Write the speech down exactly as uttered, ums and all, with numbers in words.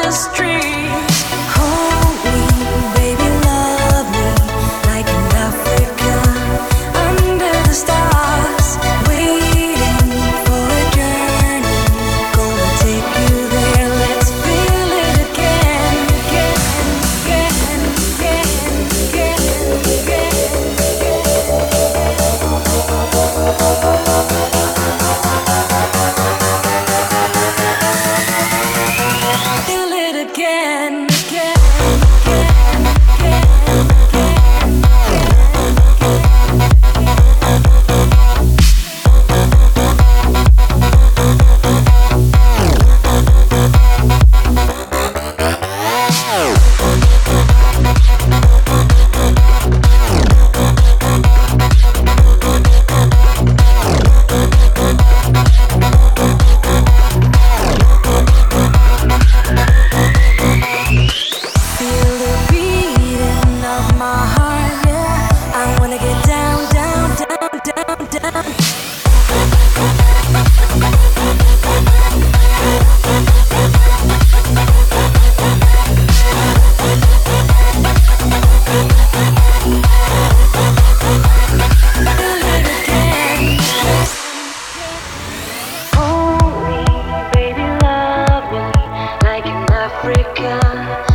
the streets. Hold me, baby, love me like an African under the stars, waiting for a journey. Gonna take you there. Let's feel it again, again, again, again, again, again. Feel it again, again, feel the beating of my heart, yeah. I wanna get down, down, down, down, down. Feel it again. Hold me, baby, love me like an African